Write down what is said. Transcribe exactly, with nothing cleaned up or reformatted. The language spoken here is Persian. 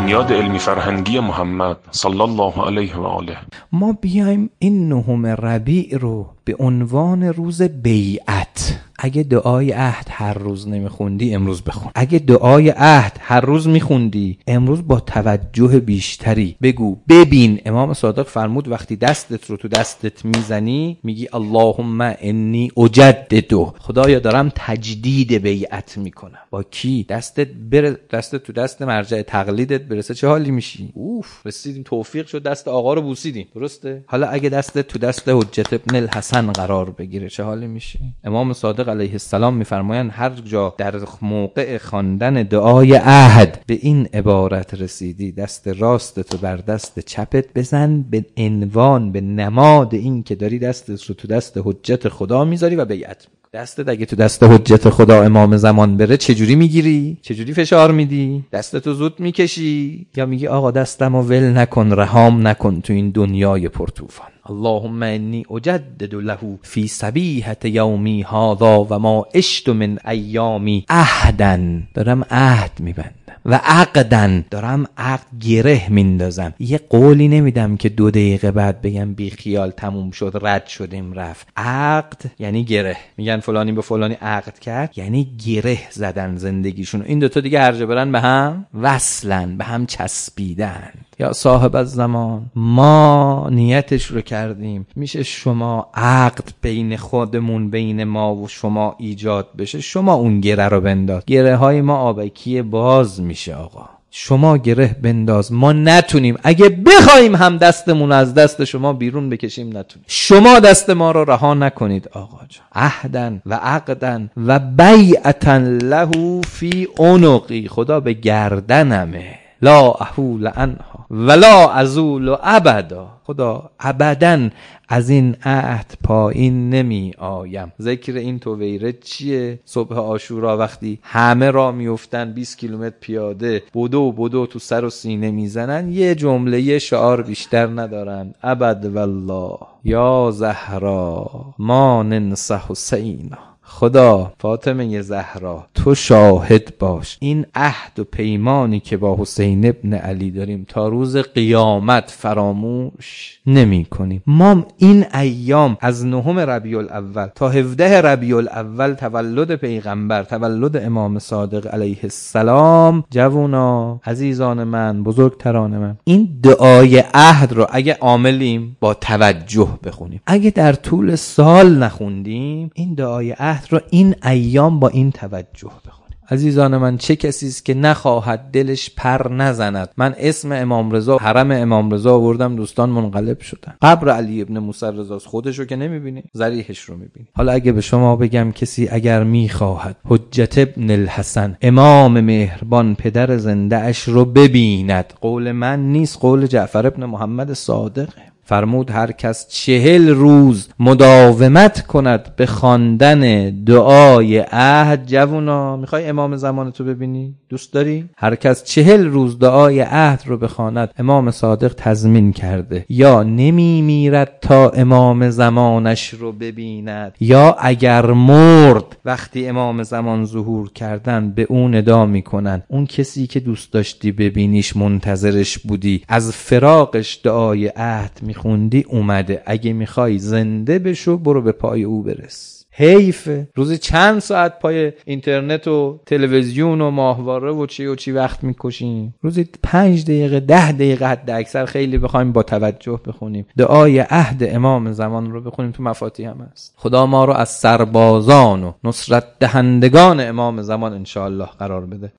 بنیاد علمی فرهنگی محمد صلی الله علیه و آله ما بیایم این نهم ربیع رو به عنوان روز بیعت، اگه دعای عهد هر روز نمیخوندی امروز بخون، اگه دعای عهد هر روز میخوندی امروز با توجه بیشتری بگو. ببین امام صادق فرمود وقتی دستت رو تو دستت میزنی میگی اللهم انی اجددو، خدایا دارم تجدید بیعت میکنم. با کی؟ دستت بره، دستت تو دست مرجع تقلیدت برسه چه حالی میشی؟ اوف، رسیدیم توفیق شد دست آقا رو بوسیدیم، درسته؟ حالا اگه دستت تو دست حجت ابن الحسن قرار بگیره چه حالی میشی؟ امام صادق علیه السلام میفرمایند هر جا در موقع خواندن دعای عهد به این عبارت رسیدی دست راستتو بر دست چپت بزن، به عنوان به نماد این که داری دستت رو تو دست حجت خدا میذاری و بیعت. دستت اگه تو دست حجت خدا امام زمان بره چجوری میگیری؟ چجوری فشار میدی؟ دستتو زود میکشی یا میگی آقا دستمو ول نکن، رهام نکن تو این دنیای پرطوفان؟ اللهم انی اجدد له فی صبیحة یومی هذا و ما عشت من ایامی عهدا، دارم عهد میبندم و عقدن، دارم عقد گره میندازم. یه قولی نمیدم که دو دقیقه بعد بگم بی خیال تموم شد رد شدیم رفت. عقد یعنی گره، میگن فلانی به فلانی عقد کرد یعنی گره زدن زندگیشون، این دوتا دیگه هر جا برن به هم وصلن، به هم چسبیدن. یا صاحب الزمان ما نیتش رو کردیم میشه شما عقد بین خودمون بین ما و شما ایجاد بشه، شما اون گره رو بنداز. گره های ما آبکی باز میشه آقا، شما گره بنداز. ما نتونیم، اگه بخوایم هم دستمون از دست شما بیرون بکشیم نتونیم. شما دست ما رو رها نکنید آقا جان. عهدن و عقدن و بیعتن له فی عنقی، خدا به گردنمه، لا احول عنها ولا ازول ابدا، خدا ابداً از این عهد پایین نمی آیم. ذکر این تویره چیه؟ صبح عاشورا وقتی همه را میفتن بیست کیلومتر پیاده بدو بدو تو سر و سینه میزنن، یه جمله یه شعار بیشتر ندارن، ابد والله یا زهرا ما ننسى حسینا، خدا فاطمه زهرا تو شاهد باش این عهد و پیمانی که با حسین ابن علی داریم تا روز قیامت فراموش نمی کنیم. ما این ایام از نهم ربیع الاول تا هفده ربیع الاول تولد پیغمبر، تولد امام صادق علیه السلام، جوونا عزیزان من بزرگتران من، این دعای عهد رو اگه عاملیم با توجه بخونیم، اگه در طول سال نخوندیم این دعای عهد رو این ایام با این توجه بخونیم. عزیزان من چه کسی است که نخواهد دلش پر نزند؟ من اسم امام رضا، حرم امام رضا آوردم، دوستان منقلب شدن. قبر علی ابن موسی رضا خودش رو که نمیبینی، ضریحش رو میبینی. حالا اگه به شما بگم کسی اگر میخواهد حجت ابن الحسن امام مهربان پدر زنده اش رو ببیند، قول من نیست، قول جعفر ابن محمد صادقه. فرمود هر کس چهل روز مداومت کند به خواندن دعای عهد. جوونا میخوای امام زمان تو ببینی؟ دوست داری؟ هر کس چهل روز دعای عهد رو بخواند، امام صادق تضمین کرده یا نمی میرد تا امام زمانش رو ببیند، یا اگر مرد وقتی امام زمان ظهور کردن به اون ندا میکنن اون کسی که دوست داشتی ببینیش منتظرش بودی، از فراقش دعای عهد می خوندی اومده، اگه میخوای زنده بشو برو به پای او برس. حیفه روزی چند ساعت پای اینترنت و تلویزیون و ماهواره و چی و چی وقت میکشیم؟ روزی پنج دقیقه ده دقیقه حد اکثر، خیلی بخوایم با توجه بخونیم دعای عهد امام زمان رو بخونیم، تو مفاتیح هم هست. خدا ما رو از سربازان و نصرت دهندگان امام زمان انشاءالله قرار بده.